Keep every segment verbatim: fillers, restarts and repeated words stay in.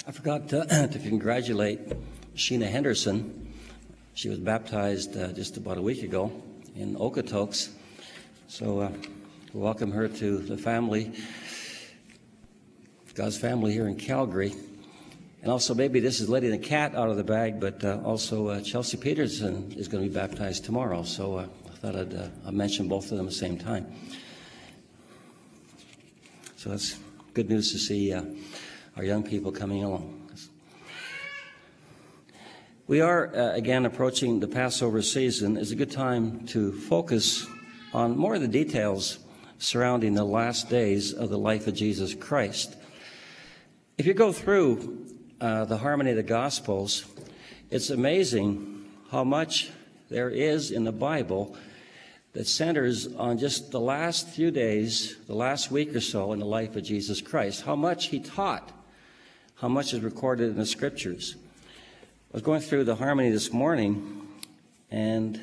I forgot to, to congratulate Sheena Henderson. She was baptized uh, just about a week ago in Okotoks. So uh, we welcome her to the family, God's family here in Calgary. And also maybe this is letting the cat out of the bag, but uh, also uh, Chelsea Peterson is going to be baptized tomorrow. So uh, I thought I'd, uh, I'd mention both of them at the same time. So that's good news to see uh, our young people coming along. We are, uh, again, approaching the Passover season. It's a good time to focus on more of the details surrounding the last days of the life of Jesus Christ. If you go through uh, the Harmony of the Gospels, it's amazing how much there is in the Bible that centers on just the last few days, the last week or so in the life of Jesus Christ, how much he taught, how much is recorded in the Scriptures. I was going through the Harmony this morning, and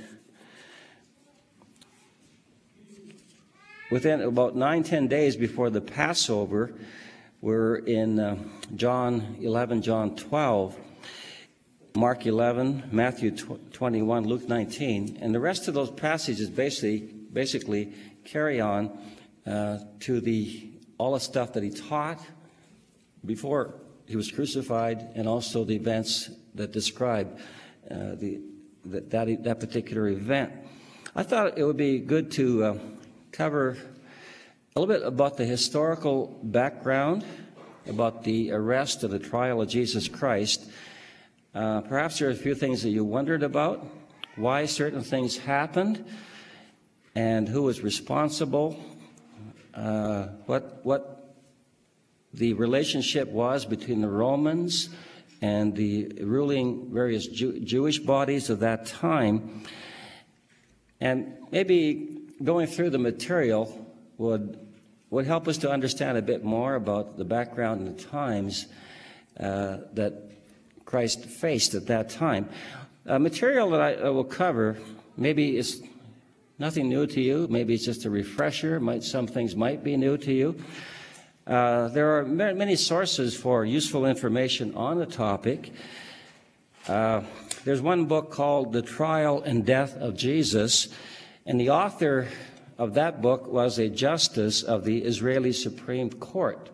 within about nine, ten days before the Passover, we're in uh, John eleven, John twelve, Mark eleven, Matthew twenty-one, Luke nineteen, and the rest of those passages basically basically carry on uh, to the all the stuff that he taught before he was crucified, and also the events that describe uh, the that, that that particular event. I thought it would be good to uh, cover a little bit about the historical background, about the arrest and the trial of Jesus Christ. Uh, perhaps there are a few things that you wondered about, why certain things happened, and who was responsible, uh, what what the relationship was between the Romans and the ruling various Jew- Jewish bodies of that time. And maybe going through the material would would help us to understand a bit more about the background and the times uh, that Christ faced at that time. Uh, material that I, I will cover maybe is nothing new to you. Maybe it's just a refresher. Might, some things might be new to you. Uh, there are many sources for useful information on the topic. Uh, there's one book called The Trial and Death of Jesus, and the author of that book was a justice of the Israeli Supreme Court.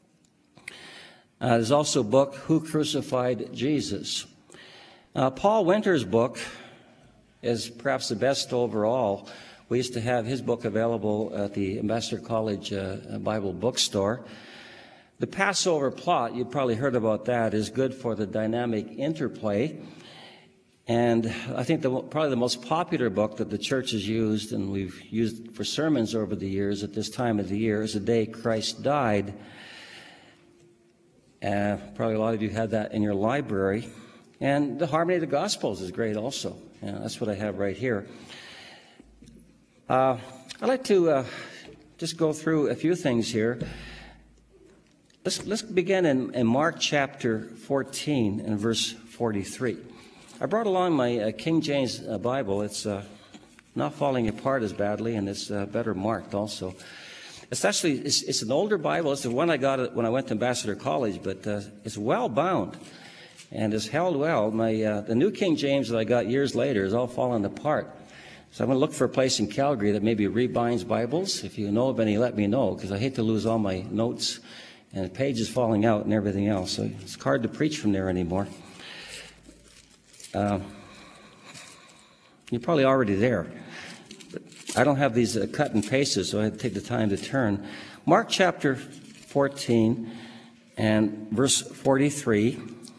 Uh, there's also a book, Who Crucified Jesus? Uh, Paul Winter's book is perhaps the best overall. We used to have his book available at the Ambassador College uh, Bible bookstore. The Passover plot, you've probably heard about that, is good for the dynamic interplay. And I think the, probably the most popular book that the church has used, and we've used for sermons over the years at this time of the year, is The Day Christ Died. Uh, probably a lot of you had that in your library. And the Harmony of the Gospels is great also. Yeah, that's what I have right here. Uh, I'd like to uh, just go through a few things here. Let's, let's begin in, in Mark chapter fourteen and verse forty-three. I brought along my uh, King James uh, Bible. It's uh, not falling apart as badly, and it's uh, better marked also. It's actually it's, it's an older Bible. It's the one I got when I went to Ambassador College, but uh, it's well bound and is held well. My uh, the New King James that I got years later is all fallen apart. So I'm going to look for a place in Calgary that maybe rebinds Bibles. If you know of any, let me know, because I hate to lose all my notes and pages falling out and everything else. So it's hard to preach from there anymore. Uh, you're probably already there. But I don't have these uh, cut and pasted, so I had to take the time to turn. Mark chapter fourteen and verse forty-three.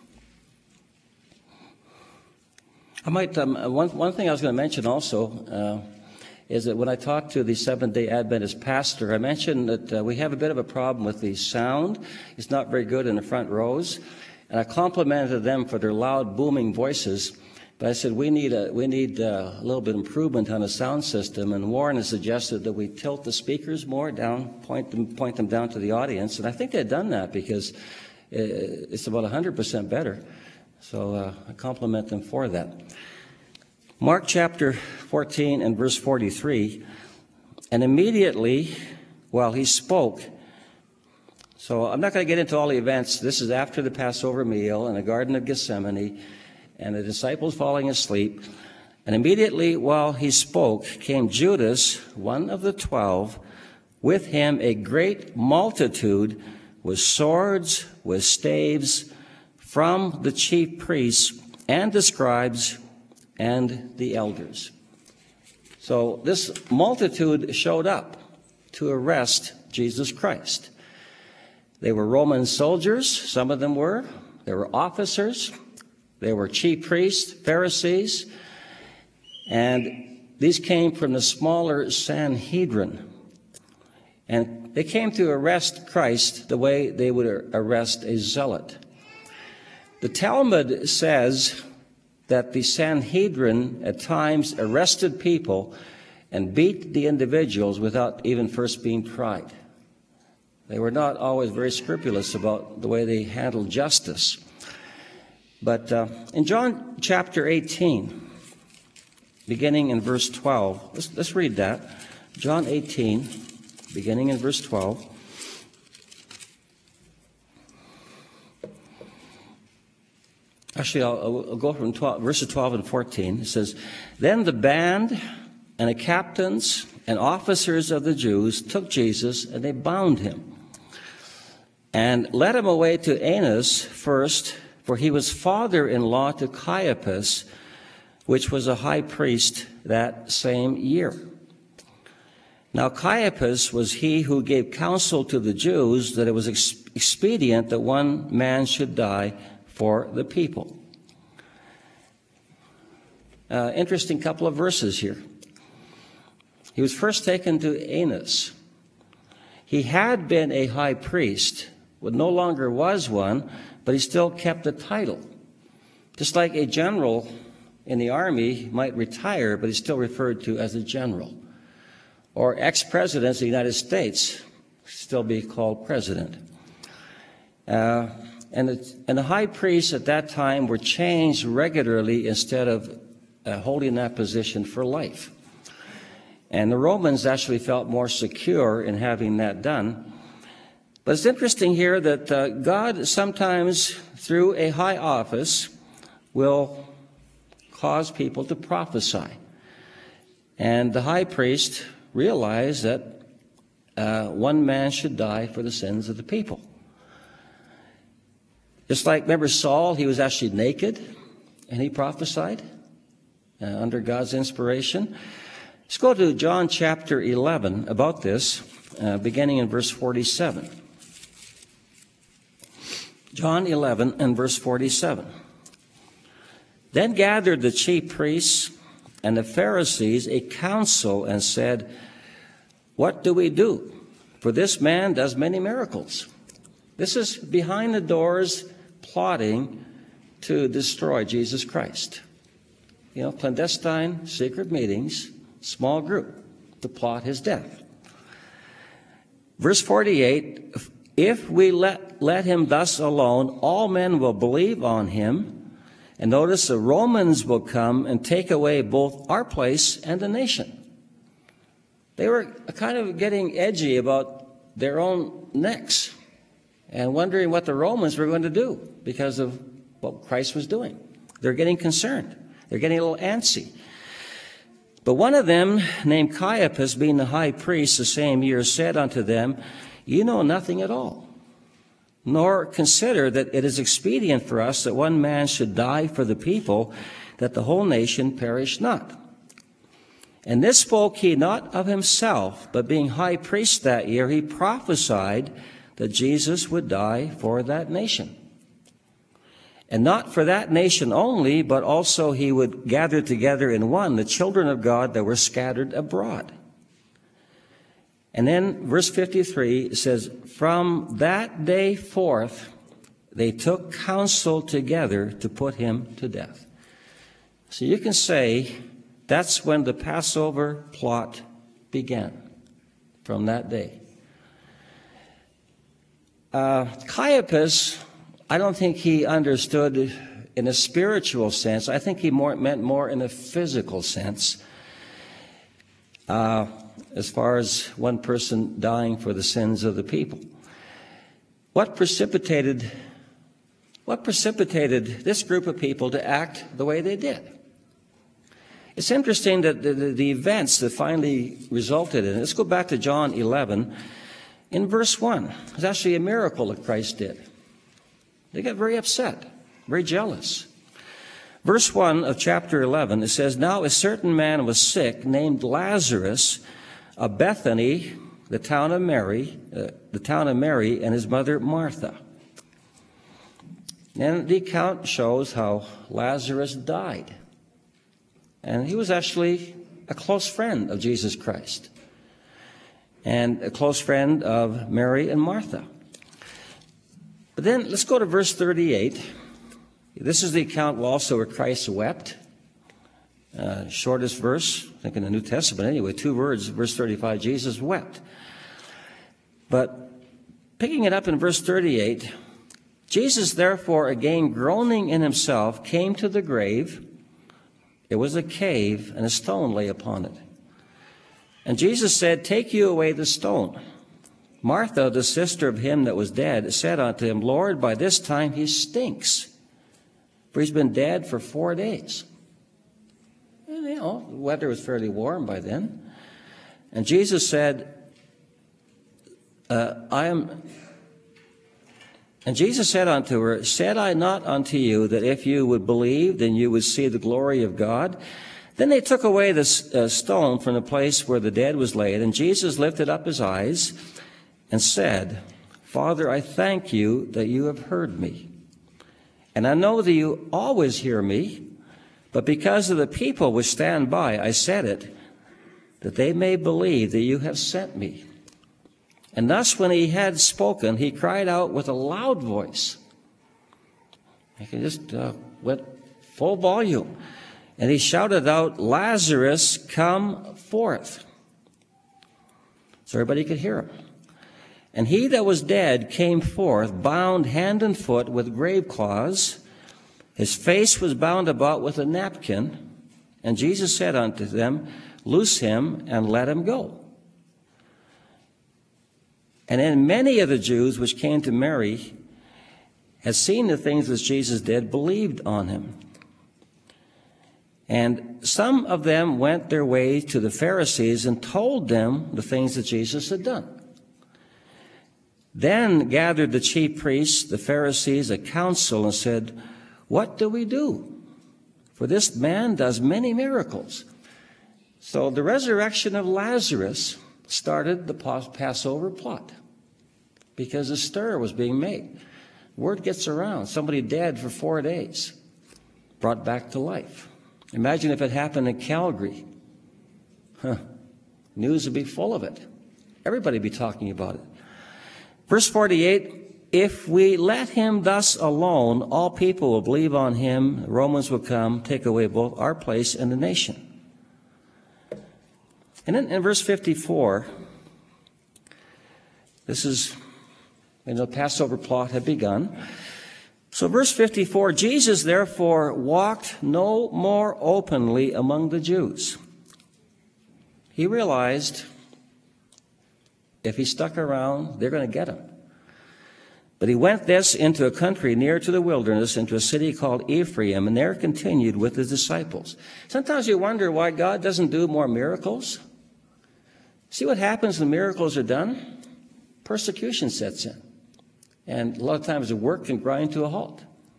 I might, um, one, one thing I was going to mention also uh, is that when I talked to the Seventh-day Adventist pastor, I mentioned that uh, we have a bit of a problem with the sound. It's not very good in the front rows. And I complimented them for their loud, booming voices. But I said, we need a, we need uh, a little bit of improvement on the sound system. And Warren has suggested that we tilt the speakers more down, point them, point them down to the audience. And I think they've done that because it's about one hundred percent better. So uh, I compliment them for that. Mark chapter fourteen and verse forty-three, and immediately while he spoke, So I'm not going to get into all the events. This is after the Passover meal in the Garden of Gethsemane, and the disciples falling asleep. And immediately while he spoke came Judas, one of the twelve, with him a great multitude with swords, with staves, from the chief priests and the scribes and the elders. So this multitude showed up to arrest Jesus Christ. They were Roman soldiers, some of them were. They were officers. They were chief priests, Pharisees. And these came from the smaller Sanhedrin. And they came to arrest Christ the way they would arrest a zealot. The Talmud says that the Sanhedrin at times arrested people and beat the individuals without even first being tried. They were not always very scrupulous about the way they handled justice. But uh, in John chapter eighteen, beginning in verse twelve, let's, let's read that. John eighteen, beginning in verse twelve. Actually, I'll, I'll go from twelve, verses twelve and fourteen. It says, "Then the band and the captains and officers of the Jews took Jesus, and they bound him and led him away to Annas first, for he was father-in-law to Caiaphas, which was a high priest that same year. Now Caiaphas was he who gave counsel to the Jews that it was ex- expedient that one man should die for the people." Uh, interesting couple of verses here. He was first taken to Annas. He had been a high priest, but no longer was one, but he still kept the title. Just like a general in the army might retire, but he's still referred to as a general. Or ex-presidents of the United States still be called president. Uh, and, the, and the high priests at that time were changed regularly instead of uh, holding that position for life. And the Romans actually felt more secure in having that done. But it's interesting here that uh, God sometimes, through a high office, will cause people to prophesy. And the high priest realized that uh, one man should die for the sins of the people. Just like, remember Saul, he was actually naked, and he prophesied uh, under God's inspiration. Let's go to John chapter eleven about this, uh, beginning in verse forty-seven. John eleven and verse forty-seven. "Then gathered the chief priests and the Pharisees a council and said, 'What do we do? For this man does many miracles.'" This is behind the doors plotting to destroy Jesus Christ. You know, clandestine, secret meetings, small group to plot his death. Verse forty-eight, "If we let, let him thus alone, all men will believe on him. And notice the Romans will come and take away both our place and the nation." They were kind of getting edgy about their own necks and wondering what the Romans were going to do because of what Christ was doing. They're getting concerned. They're getting a little antsy. But one of them, named Caiaphas, being the high priest the same year, said unto them, "You know nothing at all, nor consider that it is expedient for us that one man should die for the people, that the whole nation perish not. And this spoke he not of himself, but being high priest that year, he prophesied that Jesus would die for that nation. And not for that nation only, but also he would gather together in one the children of God that were scattered abroad." And then verse fifty-three says, "From that day forth they took counsel together to put him to death." So you can say that's when the Passover plot began, from that day. Uh, Caiaphas, I don't think he understood in a spiritual sense. I think he more, meant more in a physical sense, uh, as far as one person dying for the sins of the people. what precipitated, what precipitated this group of people to act the way they did? It's interesting that the, the, the events that finally resulted in it. Let's go back to John eleven. In verse one, it's actually a miracle that Christ did. They got very upset, very jealous. Verse one of chapter eleven, it says, "Now a certain man was sick, named Lazarus, of Bethany, the town of Mary, uh, the town of Mary, and his mother Martha." And the account shows how Lazarus died. And he was actually a close friend of Jesus Christ, and a close friend of Mary and Martha. But then let's go to verse thirty-eight. This is the account also where Christ wept. Uh, shortest verse, I think in the New Testament anyway, two words, verse thirty-five, Jesus wept. But picking it up in verse thirty-eight, Jesus therefore, again groaning in himself, came to the grave. It was a cave, and a stone lay upon it. And Jesus said, "Take you away the stone." Martha, the sister of him that was dead, said unto him, "Lord, by this time he stinks, for he's been dead for four days." And, you know, the weather was fairly warm by then. And Jesus said, uh, I am... And Jesus said unto her, "Said I not unto you that if you would believe, then you would see the glory of God?" Then they took away the uh, stone from the place where the dead was laid, and Jesus lifted up his eyes and said, "Father, I thank you that you have heard me. And I know that you always hear me, but because of the people which stand by, I said it, that they may believe that you have sent me." And thus when he had spoken, he cried out with a loud voice. He just uh, went full volume. And he shouted out, "Lazarus, come forth." So everybody could hear him. And he that was dead came forth, bound hand and foot with grave cloths. His face was bound about with a napkin. And Jesus said unto them, "Loose him and let him go." And then many of the Jews which came to Mary, had seen the things which Jesus did, believed on him. And some of them went their way to the Pharisees and told them the things that Jesus had done. Then gathered the chief priests, the Pharisees, a council, and said, "What do we do? For this man does many miracles." So the resurrection of Lazarus started the Passover plot, because a stir was being made. Word gets around. Somebody dead for four days, brought back to life. Imagine if it happened in Calgary. Huh. News would be full of it. Everybody would be talking about it. Verse forty-eight, "If we let him thus alone, all people will believe on him. The Romans will come, take away both our place and the nation." And then in verse fifty-four, this is, you know, the Passover plot had begun. So verse fifty-four, "Jesus therefore walked no more openly among the Jews." He realized if he stuck around, they're going to get him. "But he went thence into a country near to the wilderness, into a city called Ephraim, and there continued with his disciples." Sometimes you wonder why God doesn't do more miracles. See what happens when miracles are done? Persecution sets in. And a lot of times the work can grind to a halt.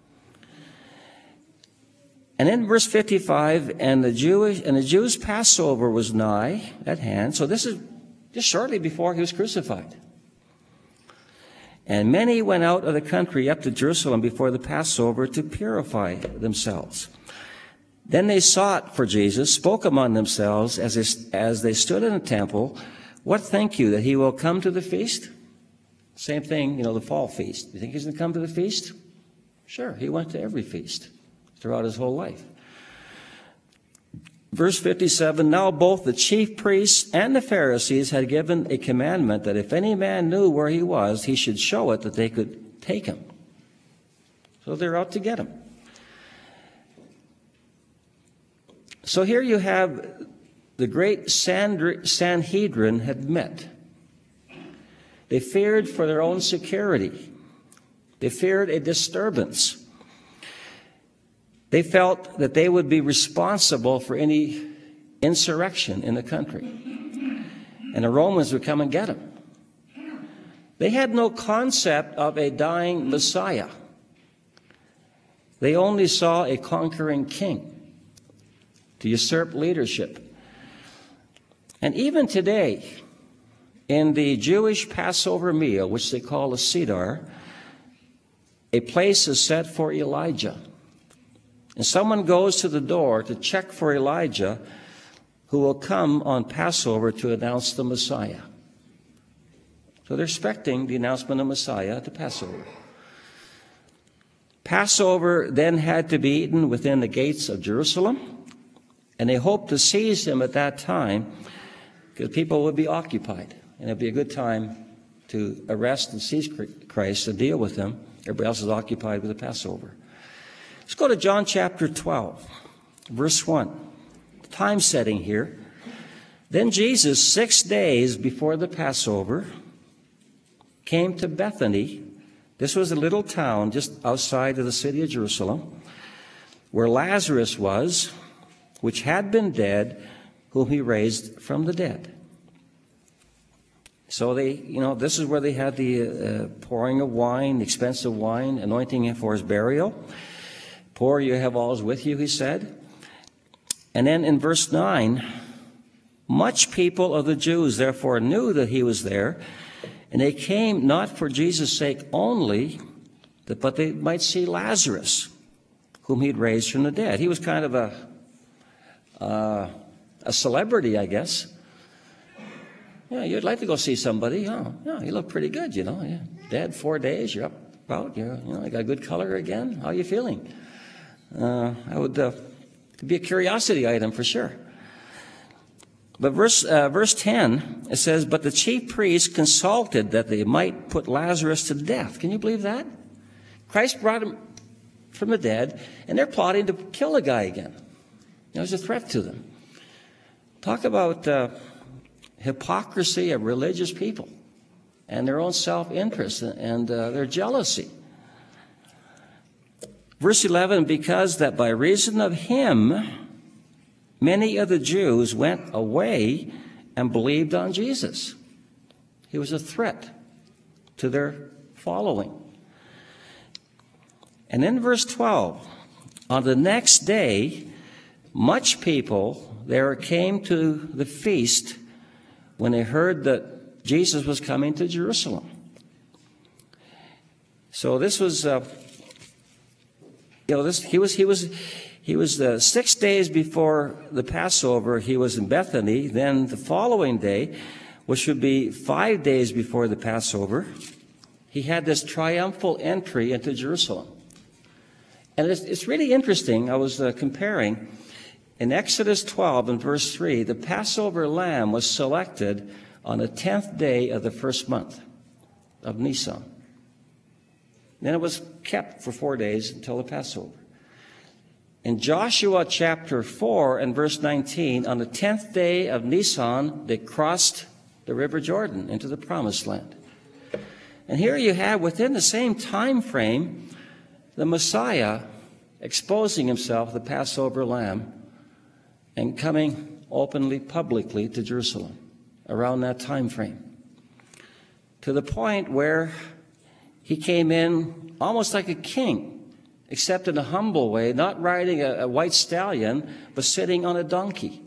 And in verse fifty-five, and the Jewish and the Jews' Passover was nigh at hand. So this is just shortly before he was crucified. "And many went out of the country up to Jerusalem before the Passover to purify themselves. Then they sought for Jesus, spoke among themselves as they, as they stood in the temple, What think you, that he will come to the feast?" Same thing, you know, the fall feast. You think he's going to come to the feast? Sure, he went to every feast throughout his whole life. Verse fifty-seven, "Now both the chief priests and the Pharisees had given a commandment that if any man knew where he was, he should show it, that they could take him." So they're out to get him. So here you have the great Sanhedrin had met. They feared for their own security. They feared a disturbance. They felt that they would be responsible for any insurrection in the country, and the Romans would come and get them. They had no concept of a dying Messiah. They only saw a conquering king to usurp leadership. And even today, in the Jewish Passover meal, which they call a Seder, a place is set for Elijah. And someone goes to the door to check for Elijah, who will come on Passover to announce the Messiah. So they're expecting the announcement of Messiah at Passover. Passover then had to be eaten within the gates of Jerusalem, and they hoped to seize him at that time because people would be occupied, and it'd be a good time to arrest and seize Christ and deal with him. Everybody else is occupied with the Passover. Let's go to John chapter twelve, verse one. Time setting here. Then Jesus, six days before the Passover, came to Bethany. This was a little town just outside of the city of Jerusalem, where Lazarus was, which had been dead, whom he raised from the dead. So they, you know, this is where they had the uh, pouring of wine, expensive wine, anointing him for his burial. Poor you have always with you, he said. And then in verse nine, much people of the Jews therefore knew that he was there, and they came not for Jesus' sake only, but they might see Lazarus, whom he'd raised from the dead. He was kind of a, uh, a celebrity, I guess. Yeah, you'd like to go see somebody. Oh, yeah, you look pretty good, you know. Yeah. Dead four days, you're up about, you're, you know, you got good color again. How are you feeling? Uh, I would uh, it'd be a curiosity item for sure. But verse uh, verse ten, it says, but the chief priests consulted that they might put Lazarus to death. Can you believe that? Christ brought him from the dead, and they're plotting to kill the guy again. It was a threat to them. Talk about uh, hypocrisy of religious people and their own self-interest and uh, their jealousy. Verse eleven, because that by reason of him, many of the Jews went away and believed on Jesus. He was a threat to their following. And in verse twelve, on the next day, much people there came to the feast when they heard that Jesus was coming to Jerusalem. So this was, uh, you know, this he was he was. He was uh, six days before the Passover, he was in Bethany. Then the following day, which would be five days before the Passover, he had this triumphal entry into Jerusalem. And it's, it's really interesting. I was uh, comparing. In Exodus twelve and verse three, the Passover lamb was selected on the tenth day of the first month of Nisan. Then it was kept for four days until the Passover. In Joshua chapter four and verse nineteen, on the tenth day of Nisan, they crossed the river Jordan into the promised land. And here you have, within the same time frame, the Messiah exposing himself, the Passover lamb, and coming openly, publicly to Jerusalem around that time frame. To the point where he came in almost like a king, except in a humble way, not riding a, a white stallion, but sitting on a donkey.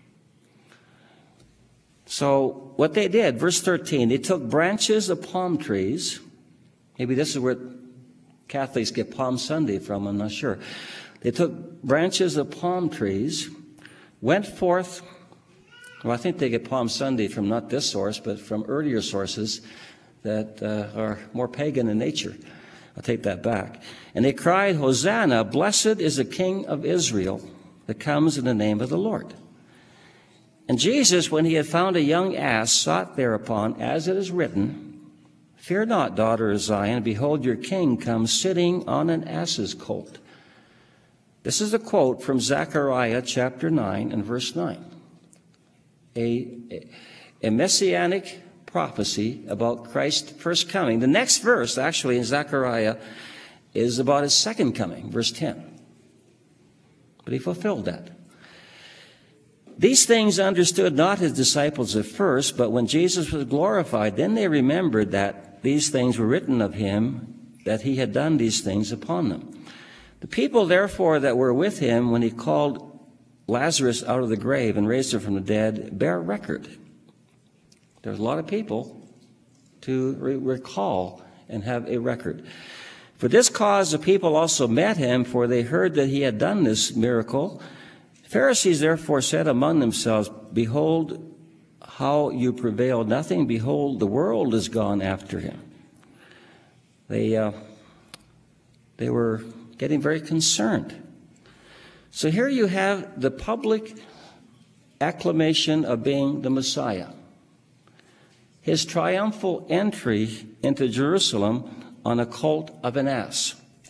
So what they did, verse thirteen, they took branches of palm trees. Maybe this is where Catholics get Palm Sunday from, I'm not sure. They took branches of palm trees, went forth. Well, I think they get Palm Sunday from not this source, but from earlier sources that uh, are more pagan in nature. I'll take that back. And they cried, Hosanna, blessed is the King of Israel that comes in the name of the Lord. And Jesus, when he had found a young ass, sought thereupon, as it is written, Fear not, daughter of Zion, behold, your king comes sitting on an ass's colt. This is a quote from Zechariah chapter nine and verse nine. A, a messianic prophecy about Christ's first coming. The next verse, actually, in Zechariah, is about his second coming, verse ten. But he fulfilled that. These things understood not his disciples at first, but when Jesus was glorified, then they remembered that these things were written of him, that he had done these things upon them. The people, therefore, that were with him when he called Lazarus out of the grave and raised him from the dead, bear record. There's a lot of people to re- recall and have a record. For this cause the people also met him, for they heard that he had done this miracle. The Pharisees therefore said among themselves, behold, how you prevail nothing. Behold, the world is gone after him. They, uh, they were getting very concerned. So here you have the public acclamation of being the Messiah. His triumphal entry into Jerusalem on a colt of an ass.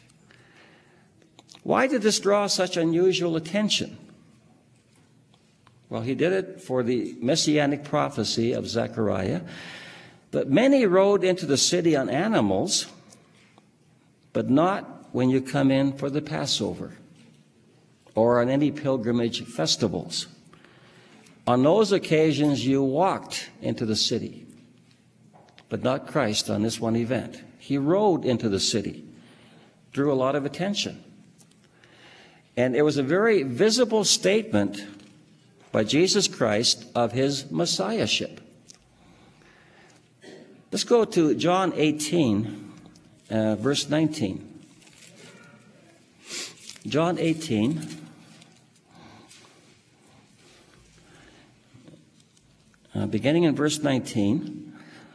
Why did this draw such unusual attention? Well, he did it for the messianic prophecy of Zechariah. But many rode into the city on animals, but not when you come in for the Passover or on any pilgrimage festivals. On those occasions, you walked into the city, but not Christ on this one event. He rode into the city, drew a lot of attention. And it was a very visible statement by Jesus Christ of his messiahship. Let's go to John eighteen, uh, verse nineteen. John eighteen. Uh, beginning in verse nineteen.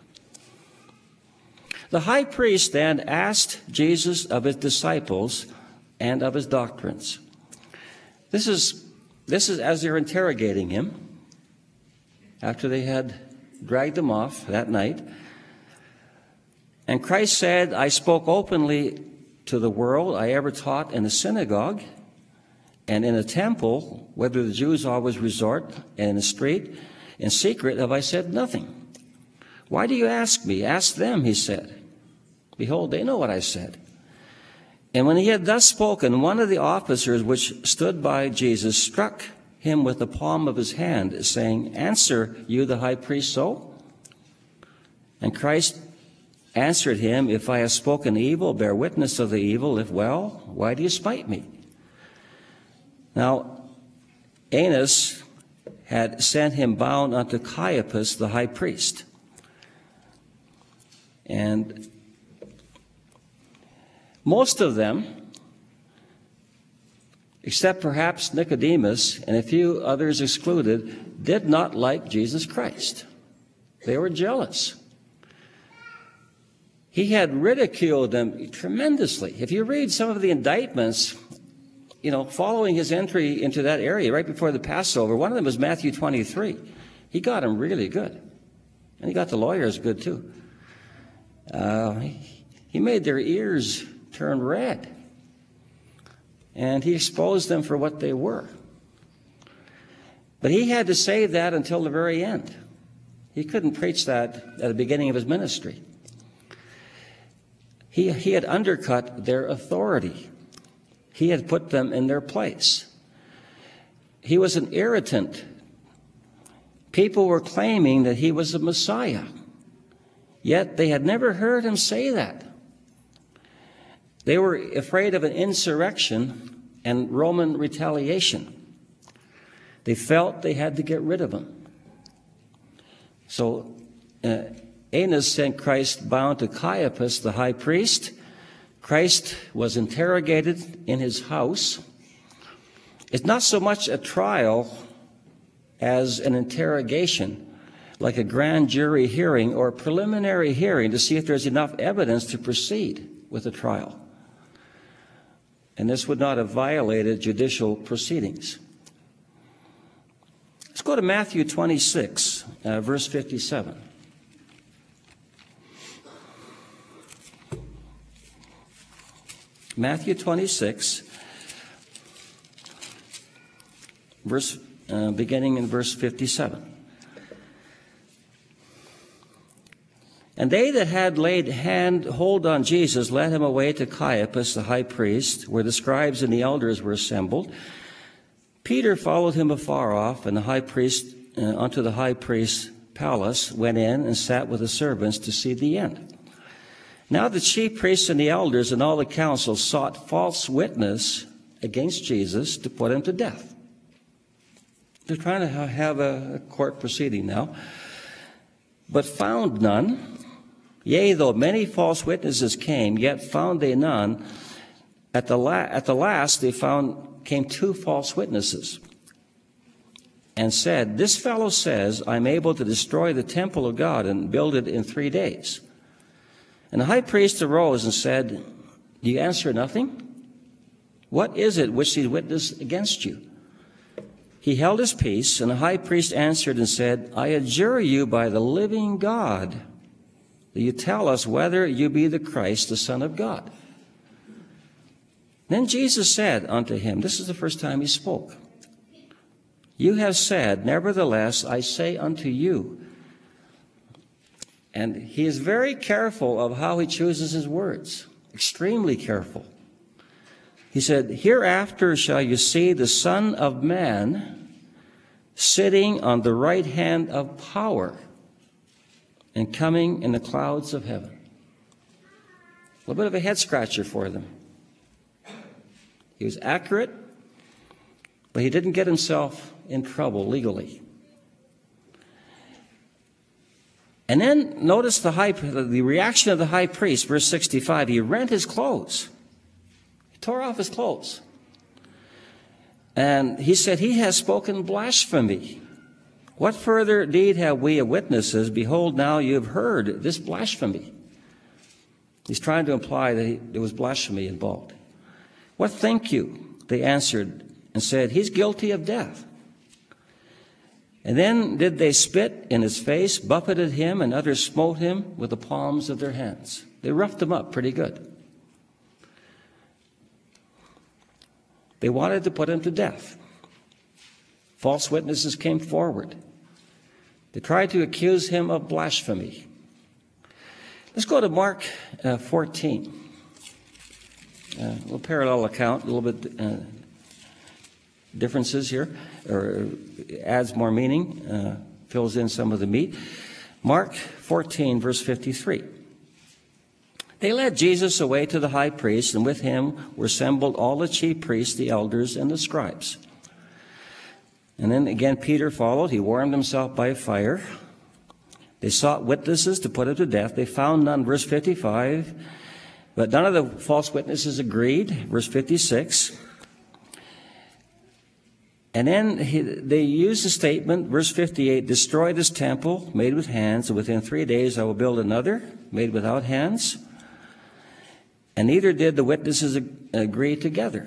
The high priest then asked Jesus of his disciples and of his doctrines. This is, this is as they're interrogating him after they had dragged him off that night. And Christ said, I spoke openly to the world. I ever taught in the synagogue and in a temple, whether the Jews always resort, and in the street. In secret have I said nothing. Why do you ask me? Ask them, he said. Behold, they know what I said. And when he had thus spoken, one of the officers which stood by Jesus struck him with the palm of his hand, saying, Answer you the high priest so? And Christ answered him, If I have spoken evil, bear witness of the evil. If well, why do you spite me? Now, Annas had sent him bound unto Caiaphas, the high priest. And most of them, except perhaps Nicodemus and a few others excluded, did not like Jesus Christ. They were jealous. He had ridiculed them tremendously. If you read some of the indictments, you know, following his entry into that area right before the Passover, one of them was Matthew twenty-three. He got him really good. And he got the lawyers good too. Uh, he, he made their ears turn red. And he exposed them for what they were. But he had to say that until the very end. He couldn't preach that at the beginning of his ministry. He, he had undercut their authority. He had put them in their place. He was an irritant. People were claiming that he was the Messiah, yet they had never heard him say that. They were afraid of an insurrection and Roman retaliation. They felt they had to get rid of him. So uh, Annas sent Christ bound to Caiaphas, the high priest. Christ was interrogated in his house. It's not so much a trial as an interrogation, like a grand jury hearing or a preliminary hearing to see if there's enough evidence to proceed with a trial. And this would not have violated judicial proceedings. Let's go to Matthew twenty-six, uh, verse fifty-seven. Matthew twenty-six, verse, uh, beginning in verse fifty-seven. And they that had laid hand hold on Jesus led him away to Caiaphas the high priest, where the scribes and the elders were assembled. Peter followed him afar off, and the high priest uh, unto the high priest's palace went in and sat with the servants to see the end. Now the chief priests and the elders and all the council sought false witness against Jesus to put him to death. They're trying to have a court proceeding now, but found none. Yea, though many false witnesses came, yet found they none. At the, la- at the last they found came two false witnesses, and said, This fellow says, I'm able to destroy the temple of God and build it in three days. And the high priest arose and said, Do you answer nothing? What is it which he witnessed against you? He held his peace, and the high priest answered and said, I adjure you by the living God that you tell us whether you be the Christ, the Son of God. Then Jesus said unto him, this is the first time he spoke, You have said, nevertheless, I say unto you. And he is very careful of how he chooses his words, extremely careful. He said, Hereafter shall you see the Son of Man sitting on the right hand of power and coming in the clouds of heaven. A little bit of a head scratcher for them. He was accurate, but he didn't get himself in trouble legally. And then notice the high, the reaction of the high priest, verse sixty-five. He rent his clothes. He tore off his clothes. And he said, He has spoken blasphemy. What further deed have we of witnesses? Behold, now you have heard this blasphemy. He's trying to imply that he, there was blasphemy involved. What think you? They answered and said, He's guilty of death. And then did they spit in his face, buffeted him, and others smote him with the palms of their hands. They roughed him up pretty good. They wanted to put him to death. False witnesses came forward. They tried to accuse him of blasphemy. Let's go to Mark uh, fourteen. Uh, a little parallel account, a little bit uh, differences here, or adds more meaning, uh, fills in some of the meat. Mark fourteen, verse fifty-three. They led Jesus away to the high priest, and with him were assembled all the chief priests, the elders, and the scribes. And then again Peter followed. He warmed himself by a fire. They sought witnesses to put him to death. They found none, verse fifty-five. But none of the false witnesses agreed, verse fifty-six. And then he, they used the statement, verse fifty-eight, Destroy this temple made with hands, and within three days I will build another made without hands. And neither did the witnesses agree together.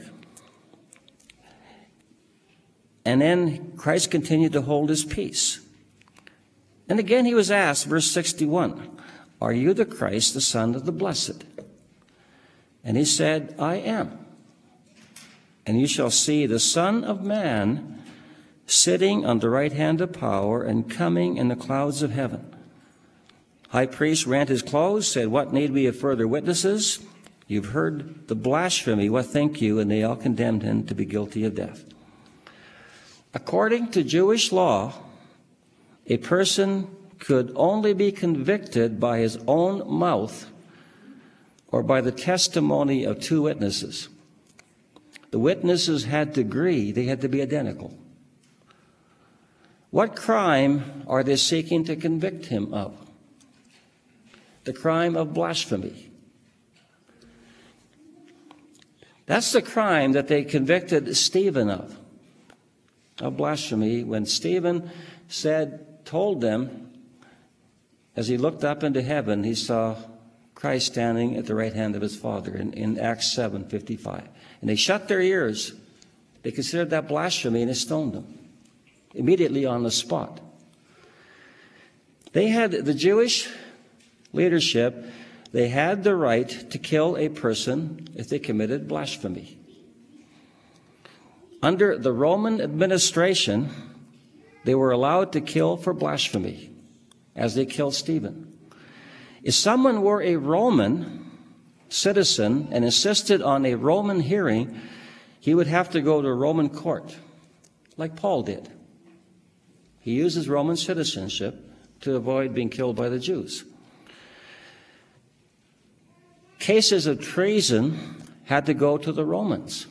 And then Christ continued to hold his peace. And again he was asked, verse sixty-one, Are you the Christ, the Son of the Blessed? And he said, I am. And you shall see the Son of Man sitting on the right hand of power and coming in the clouds of heaven. High priest rent his clothes, said, What need we of further witnesses? You've heard the blasphemy. What think you? And they all condemned him to be guilty of death. According to Jewish law, a person could only be convicted by his own mouth or by the testimony of two witnesses. The witnesses had to agree. They had to be identical. What crime are they seeking to convict him of? The crime of blasphemy. That's the crime that they convicted Stephen of, of blasphemy, when Stephen said, told them, as he looked up into heaven, he saw Christ standing at the right hand of his Father in, in Acts seven fifty-five. And they shut their ears. They considered that blasphemy, and they stoned him immediately on the spot. They had, the Jewish leadership, they had the right to kill a person if they committed blasphemy. Under the Roman administration, they were allowed to kill for blasphemy, as they killed Stephen. If someone were a Roman citizen and insisted on a Roman hearing, he would have to go to a Roman court, like Paul did. He used his Roman citizenship to avoid being killed by the Jews. Cases of treason had to go to the Romans.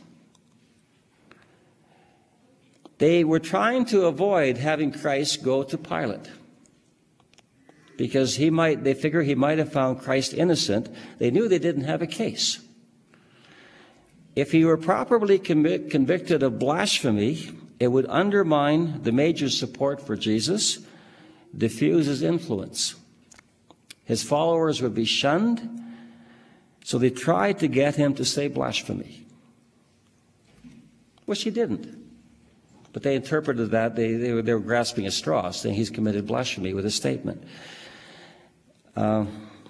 They were trying to avoid having Christ go to Pilate, because he might, they figure he might have found Christ innocent. They knew they didn't have a case. If he were properly convic- convicted of blasphemy, it would undermine the major support for Jesus, diffuse his influence. His followers would be shunned, so they tried to get him to say blasphemy, which he didn't. But they interpreted that, they, they, were, they were grasping at straws, saying he's committed blasphemy with his statement. Uh,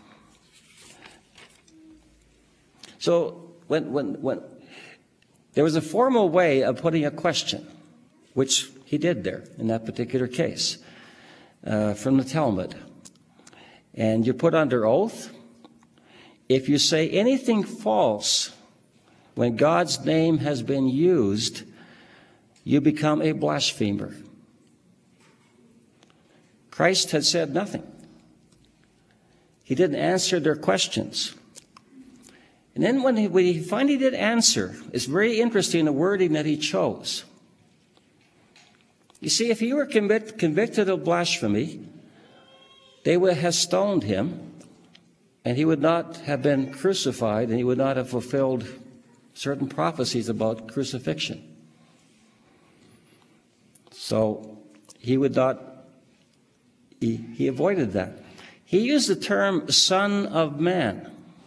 so when, when, when there was a formal way of putting a question, which he did there in that particular case, uh, from the Talmud. And you're put under oath. If you say anything false when God's name has been used, you become a blasphemer. Christ had said nothing. He didn't answer their questions. And then when he, when he finally did answer, it's very interesting the wording that he chose. You see, if he were convict, convicted of blasphemy, they would have stoned him, and he would not have been crucified, and he would not have fulfilled certain prophecies about crucifixion. So he would not, he, he avoided that. He used the term Son of Man.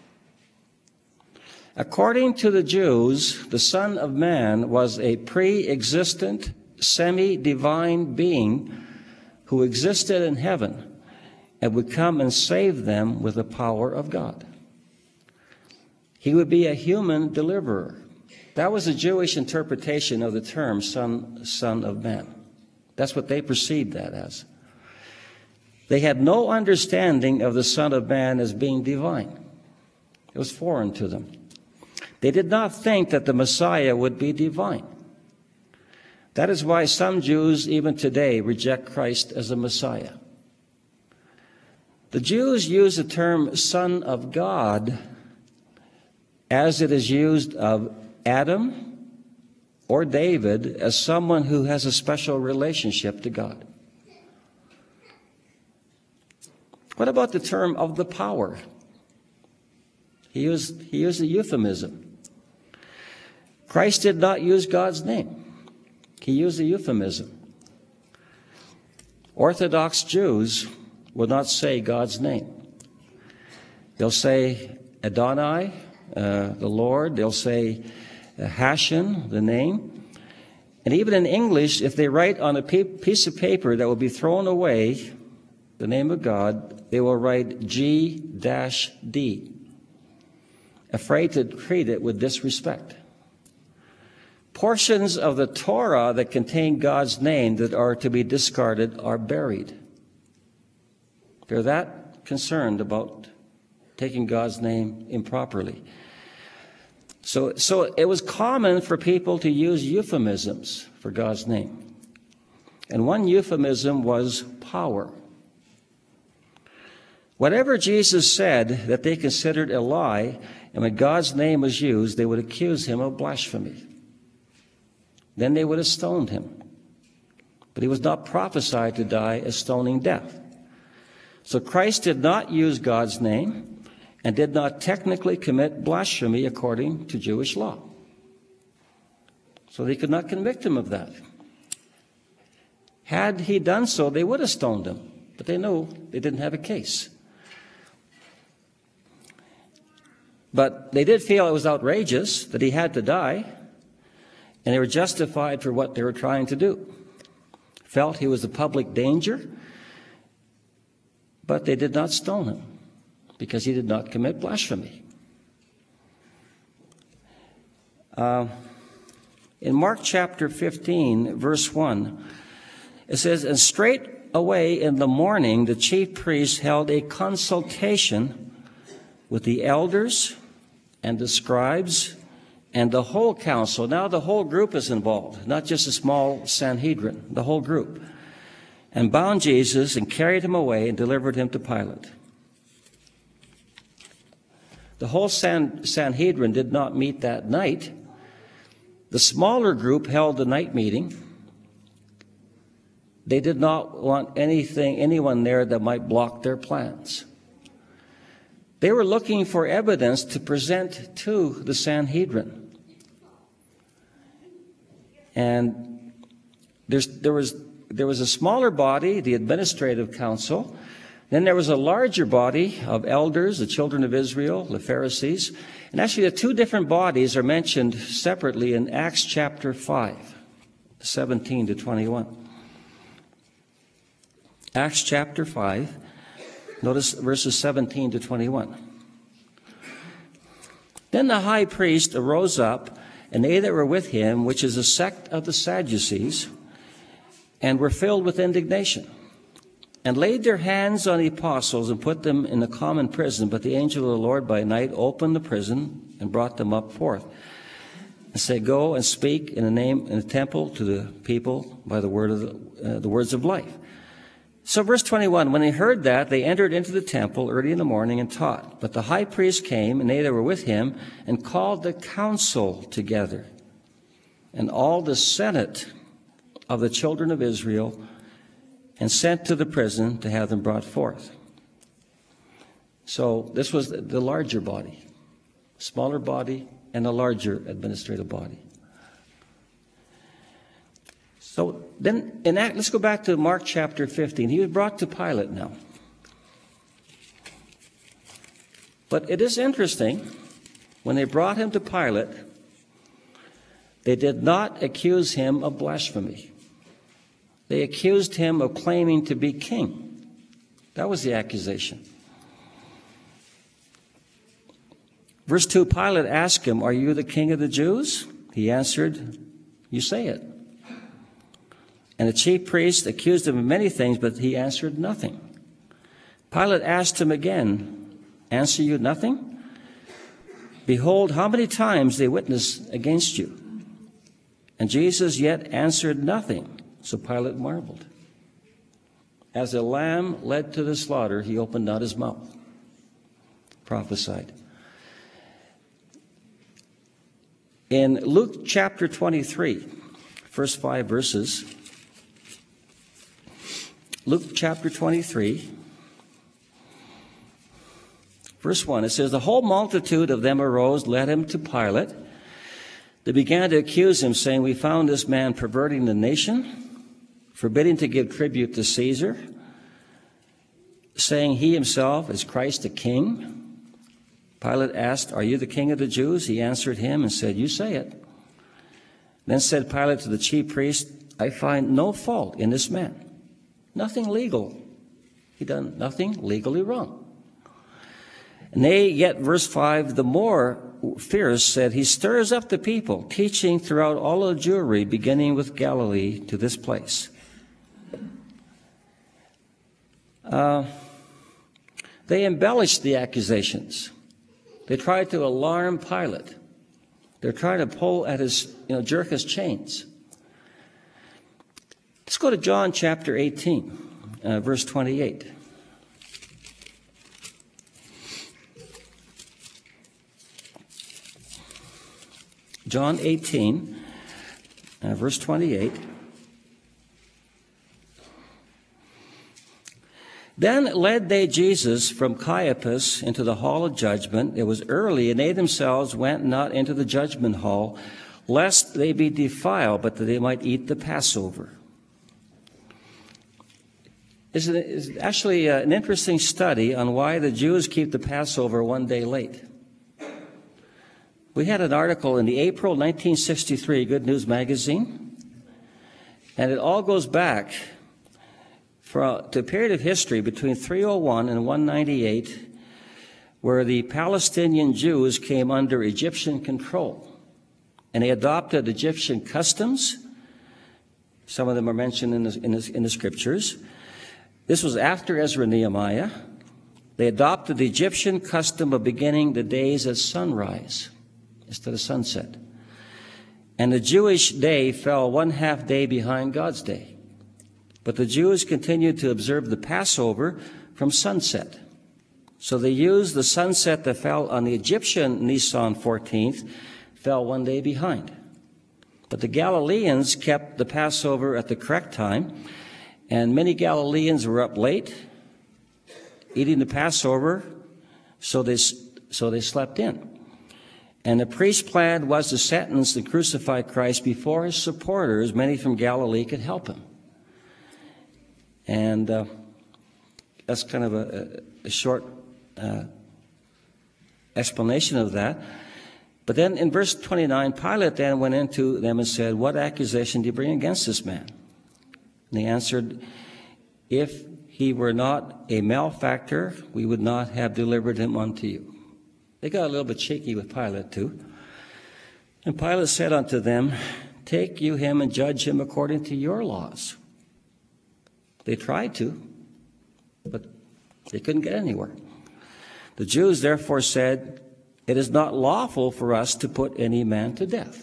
According to the Jews, the Son of Man was a pre-existent, semi-divine being who existed in heaven and would come and save them with the power of God. He would be a human deliverer. That was a Jewish interpretation of the term Son, Son of Man. That's what they perceived that as. They had no understanding of the Son of Man as being divine. It was foreign to them. They did not think that the Messiah would be divine. That is why some Jews, even today, reject Christ as a Messiah. The Jews use the term Son of God as it is used of Adam or David as someone who has a special relationship to God. What about the term of the power? He used, he used a euphemism. Christ did not use God's name. He used a euphemism. Orthodox Jews will not say God's name. They'll say Adonai, uh, the Lord. They'll say uh, Hashem, the name. And even in English, if they write on a piece of paper that will be thrown away the name of God, they will write G D, afraid to treat it with disrespect. Portions of the Torah that contain God's name that are to be discarded are buried. They're that concerned about taking God's name improperly. So, so it was common for people to use euphemisms for God's name. And one euphemism was power. Whatever Jesus said that they considered a lie, and when God's name was used, they would accuse him of blasphemy. Then they would have stoned him. But he was not prophesied to die a stoning death. So Christ did not use God's name and did not technically commit blasphemy according to Jewish law. So they could not convict him of that. Had he done so, they would have stoned him. But they knew they didn't have a case. But they did feel it was outrageous that he had to die, and they were justified for what they were trying to do. Felt he was a public danger, but they did not stone him because he did not commit blasphemy. Uh, in Mark chapter fifteen, verse one, it says, "And straight away in the morning, the chief priests held a consultation with the elders and the scribes and the whole council. Now the whole group is involved, not just a small Sanhedrin, the whole group. And bound Jesus and carried him away and delivered him to Pilate. The whole San- Sanhedrin did not meet that night. The smaller group held the night meeting. They did not want anything, anyone there that might block their plans. They were looking for evidence to present to the Sanhedrin. And there's, there was, there was a smaller body, the administrative council. Then there was a larger body of elders, the children of Israel, the Pharisees. And actually the two different bodies are mentioned separately in Acts chapter five, seventeen to twenty-one. Acts chapter five, notice verses seventeen to twenty-one. Then the high priest arose up, and they that were with him, which is a sect of the Sadducees, and were filled with indignation, and laid their hands on the apostles and put them in the common prison. But the angel of the Lord by night opened the prison and brought them up forth, and said, Go and speak in the name in the temple to the people by the word of the, uh, the words of life. So verse twenty-one, when they heard that, they entered into the temple early in the morning and taught. But the high priest came, and they that were with him, and called the council together, and all the senate of the children of Israel, and sent to the prison to have them brought forth. So this was the larger body, smaller body, and a larger administrative body. So then, in Act, let's go back to Mark chapter fifteen. He was brought to Pilate now. But it is interesting, when they brought him to Pilate, they did not accuse him of blasphemy. They accused him of claiming to be king. That was the accusation. Verse two, Pilate asked him, Are you the king of the Jews? He answered, You say it. And the chief priest accused him of many things, but he answered nothing. Pilate asked him again, Answer you nothing? Behold, how many times they witness against you. And Jesus yet answered nothing. So Pilate marveled. As a lamb led to the slaughter, he opened not his mouth. Prophesied. In Luke chapter twenty-three, first five verses, Luke chapter twenty-three, verse one, it says, The whole multitude of them arose, led him to Pilate. They began to accuse him, saying, We found this man perverting the nation, forbidding to give tribute to Caesar, saying he himself is Christ the king. Pilate asked, Are you the king of the Jews? He answered him and said, You say it. Then said Pilate to the chief priest, I find no fault in this man. Nothing legal. He done nothing legally wrong. And they, yet verse five, the more fierce, said, He stirs up the people, teaching throughout all of Jewry, beginning with Galilee to this place. Uh, they embellished the accusations. They tried to alarm Pilate. They're trying to pull at his, you know, jerk his chains. Let's go to John chapter eighteen, uh, verse twenty-eight. John eighteen, uh, verse twenty-eight. Then led they Jesus from Caiaphas into the hall of judgment. It was early, and they themselves went not into the judgment hall, lest they be defiled, but that they might eat the Passover. It's actually an interesting study on why the Jews keep the Passover one day late. We had an article in the April nineteen sixty-three Good News magazine, and it all goes back for, to a period of history between three oh one and one ninety-eight, where the Palestinian Jews came under Egyptian control, and they adopted Egyptian customs. Some of them are mentioned in the, in the, in the scriptures. This was after Ezra and Nehemiah. They adopted the Egyptian custom of beginning the days at sunrise instead of sunset. And the Jewish day fell one half day behind God's day. But the Jews continued to observe the Passover from sunset. So they used the sunset that fell on the Egyptian Nisan fourteenth, fell one day behind. But the Galileans kept the Passover at the correct time, and many Galileans were up late, eating the Passover, so they, so they slept in. And the priest's plan was to sentence and crucify Christ before his supporters, many from Galilee, could help him. And uh, that's kind of a, a short uh, explanation of that. But then in verse twenty-nine, Pilate then went into them and said, "What accusation do you bring against this man?" And they answered, "If he were not a malefactor, we would not have delivered him unto you." They got a little bit cheeky with Pilate too. And Pilate said unto them, "Take you him and judge him according to your laws." They tried to, but they couldn't get anywhere. The Jews therefore said, "It is not lawful for us to put any man to death."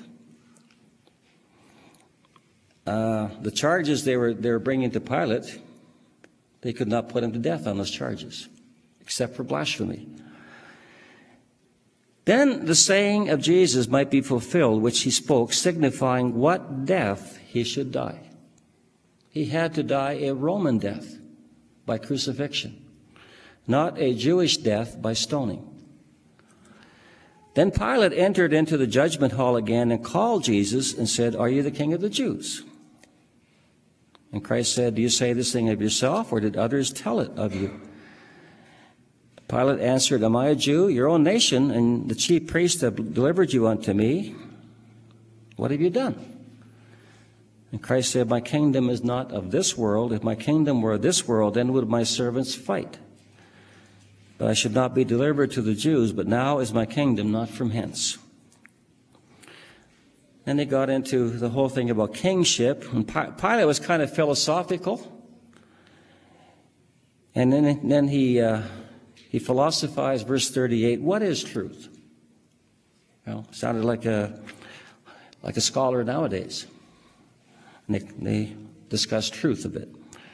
Uh, the charges they were, they were bringing to Pilate, they could not put him to death on those charges, except for blasphemy. Then the saying of Jesus might be fulfilled, which he spoke, signifying what death he should die. He had to die a Roman death by crucifixion, not a Jewish death by stoning. Then Pilate entered into the judgment hall again and called Jesus and said, "Are you the king of the Jews?" And Christ said, "Do you say this thing of yourself, or did others tell it of you?" Pilate answered, "Am I a Jew? Your own nation and the chief priests have delivered you unto me. What have you done?" And Christ said, "My kingdom is not of this world. If my kingdom were of this world, then would my servants fight. But I should not be delivered to the Jews, but now is my kingdom not from hence." Then they got into the whole thing about kingship. And Pilate was kind of philosophical. And then, then he, uh, he philosophized, verse thirty-eight, what is truth? Well, sounded like a, like a scholar nowadays. And they, they discussed truth a bit.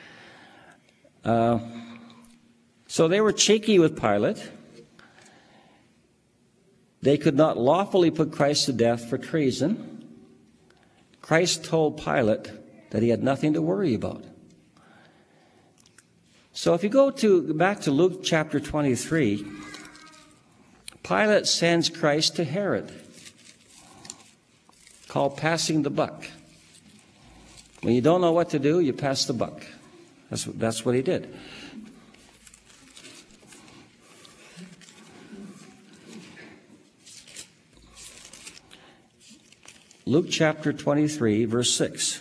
Uh, So they were cheeky with Pilate. They could not lawfully put Christ to death for treason. Christ told Pilate that he had nothing to worry about. So if you go to back to Luke chapter twenty-three, Pilate sends Christ to Herod, called passing the buck. When you don't know what to do, you pass the buck. That's, that's what he did. Luke chapter twenty-three, verse six.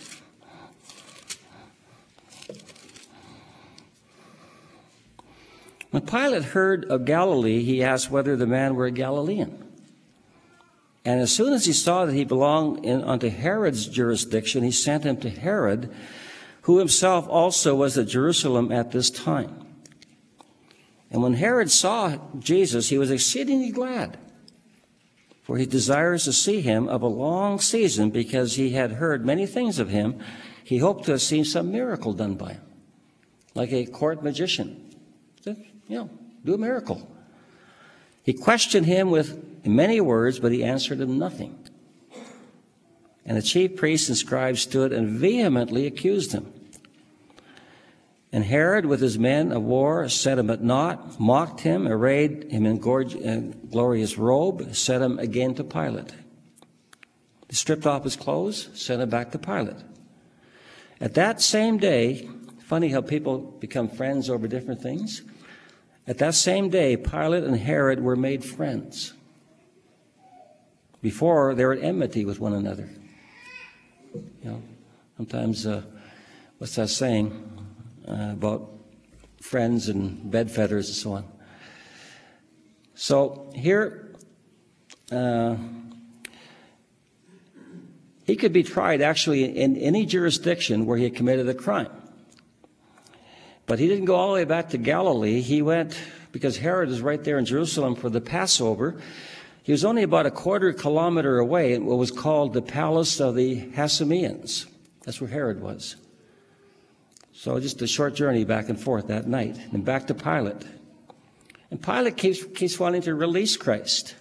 When Pilate heard of Galilee, he asked whether the man were a Galilean. And as soon as he saw that he belonged in, unto Herod's jurisdiction, he sent him to Herod, who himself also was at Jerusalem at this time. And when Herod saw Jesus, he was exceedingly glad, for he desires to see him of a long season, because he had heard many things of him. He hoped to have seen some miracle done by him, like a court magician. You know, do a miracle. He questioned him with many words, but he answered him nothing. And the chief priests and scribes stood and vehemently accused him. And Herod, with his men of war, set him at naught, mocked him, arrayed him in glorious robe, sent him again to Pilate. He stripped off his clothes, sent him back to Pilate. At that same day, funny how people become friends over different things. At that same day, Pilate and Herod were made friends. Before, they were at enmity with one another. You know, sometimes, uh, what's that saying? Uh, about friends and bedfeathers and so on. So here, uh, he could be tried actually in any jurisdiction where he had committed a crime. But he didn't go all the way back to Galilee. He went, because Herod is right there in Jerusalem for the Passover. He was only about a quarter kilometer away in what was called the Palace of the Hasameans. That's where Herod was. So just a short journey back and forth that night, and back to Pilate. And Pilate keeps, keeps wanting to release Christ.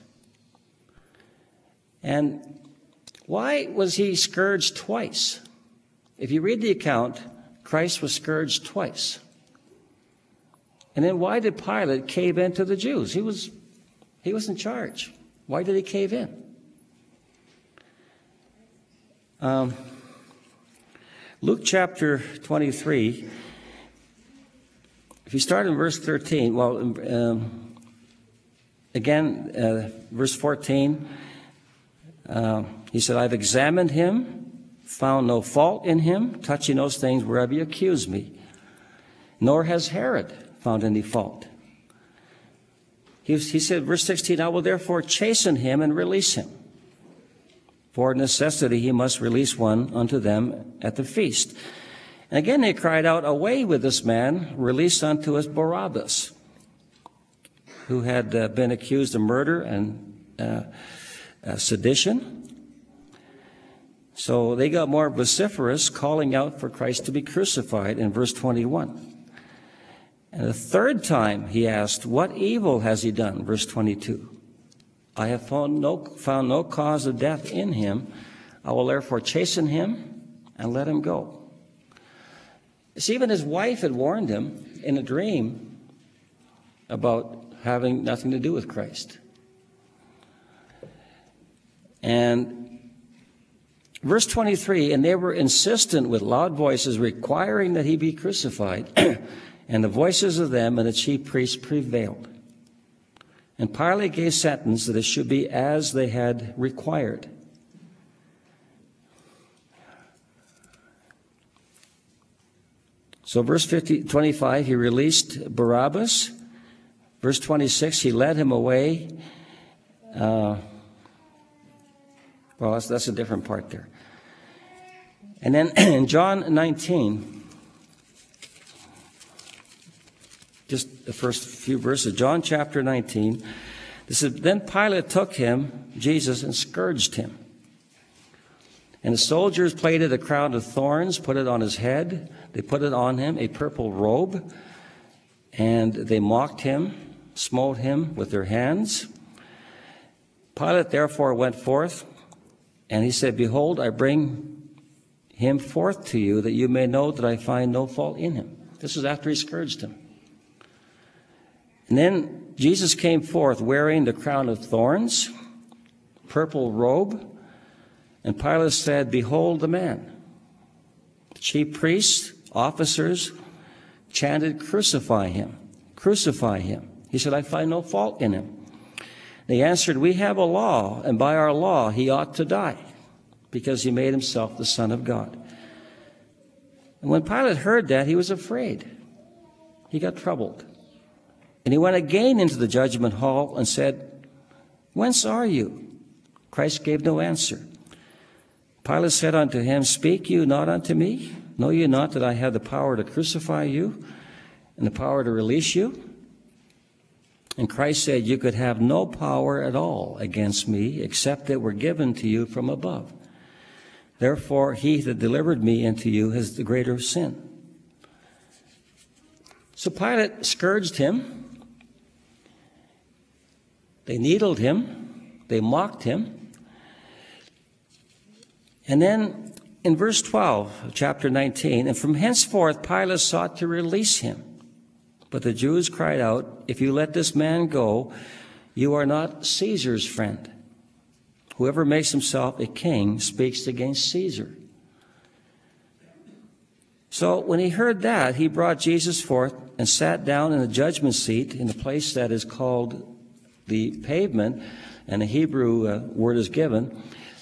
And why was he scourged twice? If you read the account, Christ was scourged twice. And then why did Pilate cave in to the Jews? He was, he was in charge. Why did he cave in? Um, Luke chapter twenty-three, if you start in verse thirteen, well, um, again, uh, verse fourteen, uh, he said, I've examined him, found no fault in him, touching those things whereof you accuse me. Nor has Herod found any fault. He, was, he said, verse sixteen, I will therefore chasten him and release him. For necessity he must release one unto them at the feast. And again they cried out, away with this man, release unto us Barabbas, who had uh, been accused of murder and uh, uh, sedition. So they got more vociferous, calling out for Christ to be crucified in verse twenty-one. And the third time he asked, what evil has he done? Verse twenty-two. I have found no, found no cause of death in him. I will therefore chasten him and let him go. See, even his wife had warned him in a dream about having nothing to do with Christ. And verse twenty-three, and they were insistent with loud voices, requiring that he be crucified. And the voices of them and the chief priests prevailed. And Pilate gave sentence that it should be as they had required. So verse fifty, twenty-five, he released Barabbas. Verse twenty-six, he led him away. Uh, well, that's, that's a different part there. And then in John nineteen, just the first few verses, John chapter nineteen, this is, then Pilate took him, Jesus, and scourged him. And the soldiers plaited a crown of thorns, put it on his head. They put it on him, a purple robe, and they mocked him, smote him with their hands. Pilate therefore went forth, and he said, behold, I bring him forth to you, that you may know that I find no fault in him. This is after he scourged him. And then Jesus came forth wearing the crown of thorns, purple robe, and Pilate said, behold the man. The chief priests, officers, chanted, crucify him, crucify him. He said, I find no fault in him. They answered, we have a law, and by our law he ought to die, because he made himself the Son of God. And when Pilate heard that, he was afraid. He got troubled. And he went again into the judgment hall and said, whence are you? Christ gave no answer. Pilate said unto him, speak you not unto me? Know you not that I have the power to crucify you and the power to release you? And Christ said, you could have no power at all against me, except that were given to you from above. Therefore, he that delivered me into you has the greater sin. So Pilate scourged him. They needled him. They mocked him. And then in verse twelve of chapter nineteen, and from henceforth Pilate sought to release him. But the Jews cried out, if you let this man go, you are not Caesar's friend. Whoever makes himself a king speaks against Caesar. So when he heard that, he brought Jesus forth and sat down in the judgment seat in the place that is called the pavement, and the Hebrew uh, word is given.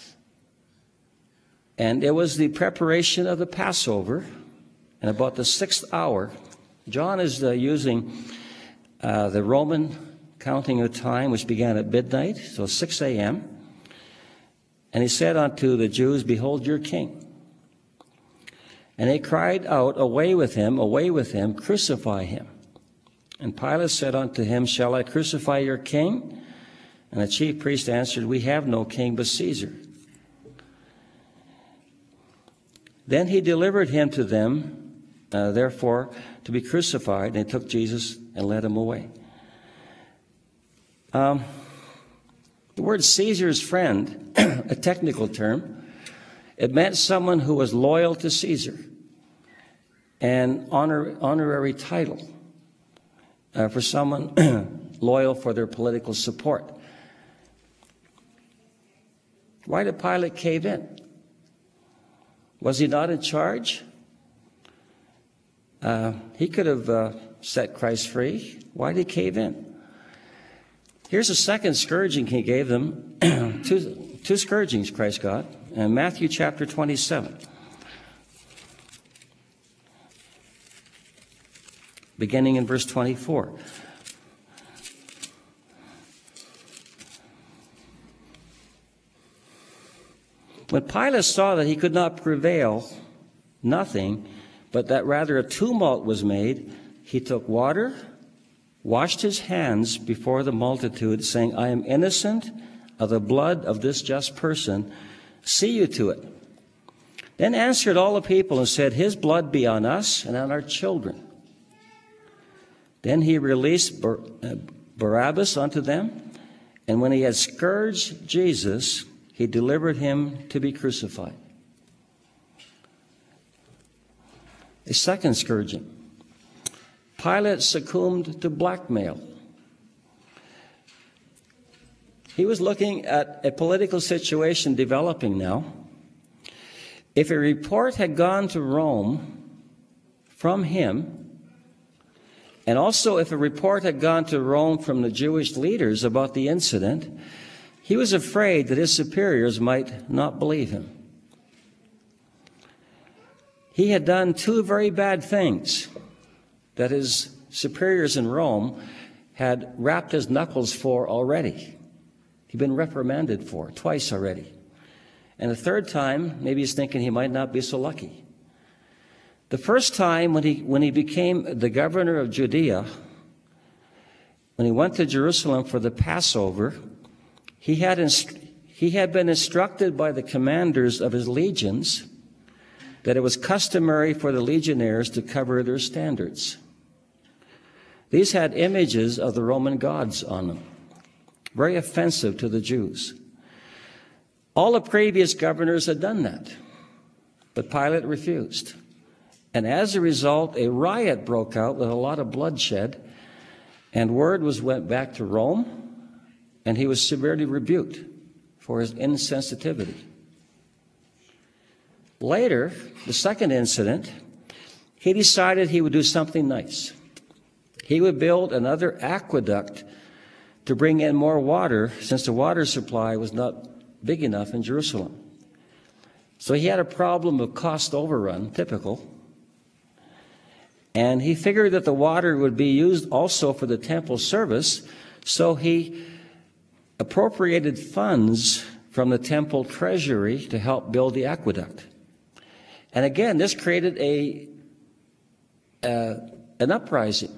And it was the preparation of the Passover, and about the sixth hour, John is uh, using uh, the Roman counting of time, which began at midnight, so six a.m. And he said unto the Jews, behold your king. And they cried out, Away with him, away with him, crucify him. And Pilate said unto him, Shall I crucify your king? And the chief priest answered, We have no king but Caesar. Then he delivered him to them, uh, therefore, to be crucified. And they took Jesus and led him away. Um, the word Caesar's friend, a technical term, it meant someone who was loyal to Caesar, an honor, honorary title uh, for someone loyal for their political support. Why did Pilate cave in? Was he not in charge? Uh, he could have uh, set Christ free. Why did he cave in? Here's a second scourging he gave them. two, two scourgings Christ got. In Matthew chapter twenty-seven. Beginning in verse twenty-four. When Pilate saw that he could not prevail, nothing, but that rather a tumult was made, he took water, washed his hands before the multitude, saying, I am innocent of the blood of this just person. See you to it. Then answered all the people and said, His blood be on us and on our children. Then he released Bar- uh, Barabbas unto them, and when he had scourged Jesus, he delivered him to be crucified. A second scourging. Pilate succumbed to blackmail. He was looking at a political situation developing now. If a report had gone to Rome from him, and also if a report had gone to Rome from the Jewish leaders about the incident, he was afraid that his superiors might not believe him. He had done two very bad things that his superiors in Rome had wrapped his knuckles for already. He'd been reprimanded for twice already. And the third time, maybe he's thinking he might not be so lucky. The first time when he, when he became the governor of Judea, when he went to Jerusalem for the Passover, he had, inst- he had been instructed by the commanders of his legions that it was customary for the legionnaires to cover their standards. These had images of the Roman gods on them, very offensive to the Jews. All the previous governors had done that, but Pilate refused. And as a result, a riot broke out with a lot of bloodshed, and word was went back to Rome, and he was severely rebuked for his insensitivity. Later, the second incident, he decided he would do something nice. He would build another aqueduct to bring in more water, since the water supply was not big enough in Jerusalem. So he had a problem of cost overrun, typical. And he figured that the water would be used also for the temple service, so he appropriated funds from the temple treasury to help build the aqueduct. And again, this created a uh, an uprising,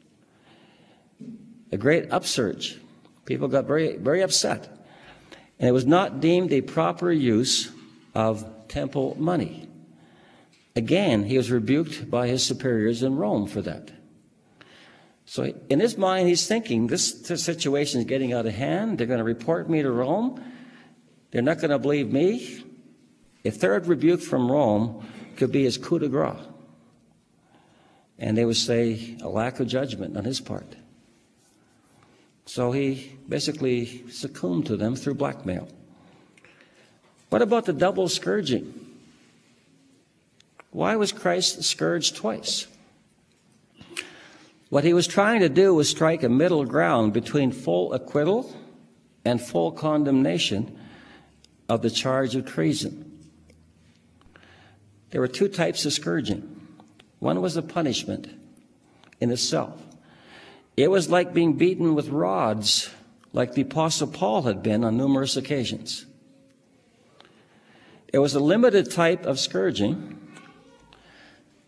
a great upsurge. People got very, very upset. And it was not deemed a proper use of temple money. Again, he was rebuked by his superiors in Rome for that. So in his mind, he's thinking, this situation is getting out of hand. They're going to report me to Rome. They're not going to believe me. A third rebuke from Rome could be his coup de grace. And they would say a lack of judgment on his part. So he basically succumbed to them through blackmail. What about the double scourging? Why was Christ scourged twice? What he was trying to do was strike a middle ground between full acquittal and full condemnation of the charge of treason. There were two types of scourging. One was a punishment in itself. It was like being beaten with rods, like the Apostle Paul had been on numerous occasions. It was a limited type of scourging,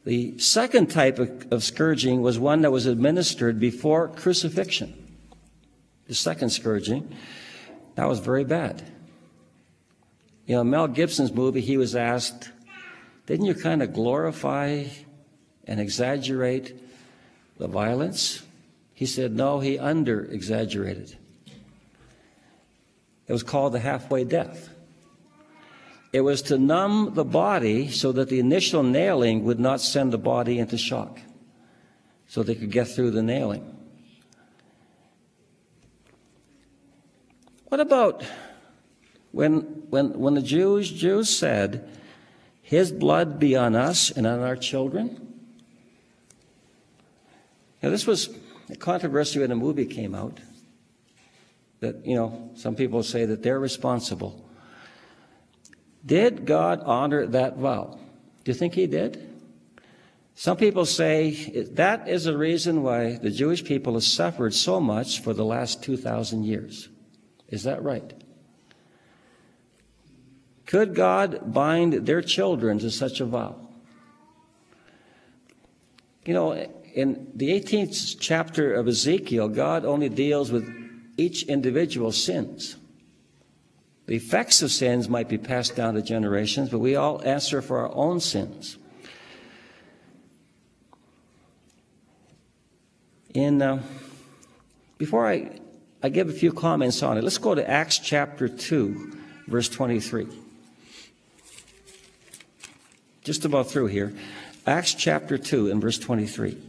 The second type of, of scourging was one that was administered before crucifixion. The second scourging, that was very bad. You know, Mel Gibson's movie, he was asked, didn't you kind of glorify and exaggerate the violence? He said, no, he under-exaggerated. It was called the halfway death. It was to numb the body so that the initial nailing would not send the body into shock, so they could get through the nailing. What about when, when, when the Jews, Jews said, his blood be on us and on our children? Now, this was a controversy when the movie came out, that, you know, some people say that they're responsible. Did God honor that vow? Do you think he did? Some people say that is the reason why the Jewish people have suffered so much for the last two thousand years. Is that right? Could God bind their children to such a vow? You know, in the eighteenth chapter of Ezekiel, God only deals with each individual's sins. The effects of sins might be passed down to generations, but we all answer for our own sins. In, uh, before I, I give a few comments on it, let's go to Acts chapter two, verse twenty-three. Just about through here. Acts chapter two and verse twenty-three.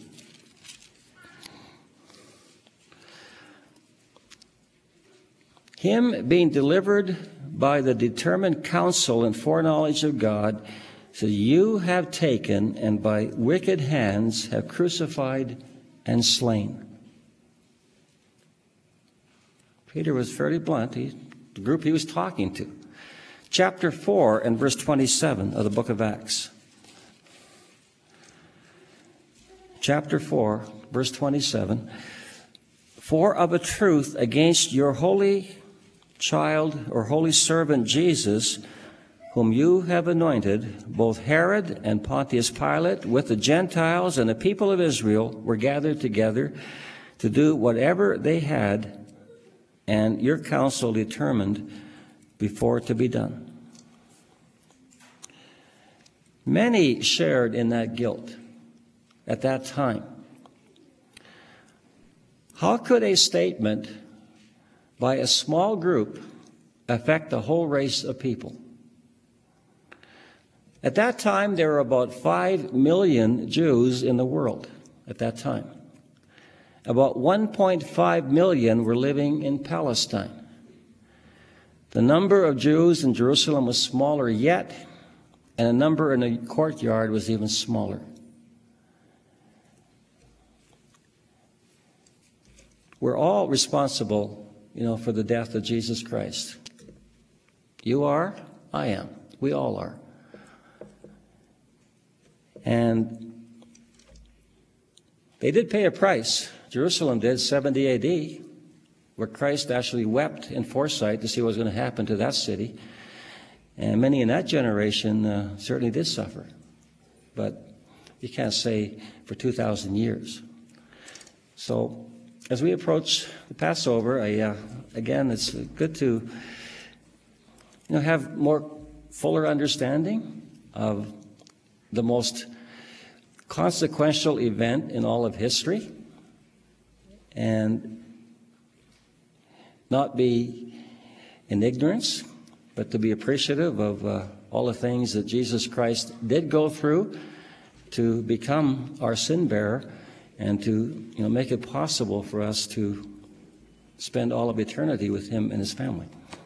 Him being delivered by the determined counsel and foreknowledge of God, so you have taken and by wicked hands have crucified and slain. Peter was fairly blunt. He, the group he was talking to. Chapter four and verse twenty-seven of the book of Acts. Chapter four, verse twenty-seven. For of a truth against your holy child or holy servant Jesus, whom you have anointed, both Herod and Pontius Pilate with the Gentiles and the people of Israel were gathered together to do whatever they had, and your counsel determined before to be done. Many shared in that guilt at that time. How could a statement by a small group affect the whole race of people? At that time, there were about five million Jews in the world at that time. About one point five million were living in Palestine. The number of Jews in Jerusalem was smaller yet, and the number in the courtyard was even smaller. We're all responsible, you know, for the death of Jesus Christ. You are, I am, we all are. And they did pay a price. Jerusalem did, seventy A D, where Christ actually wept in foresight to see what was going to happen to that city. And many in that generation uh, certainly did suffer. But you can't say for two thousand years. So as we approach the Passover, I, uh, again, it's good to you know, have more fuller understanding of the most consequential event in all of history, and not be in ignorance, but to be appreciative of uh, all the things that Jesus Christ did go through to become our sin bearer, and to you know make it possible for us to spend all of eternity with him and his family.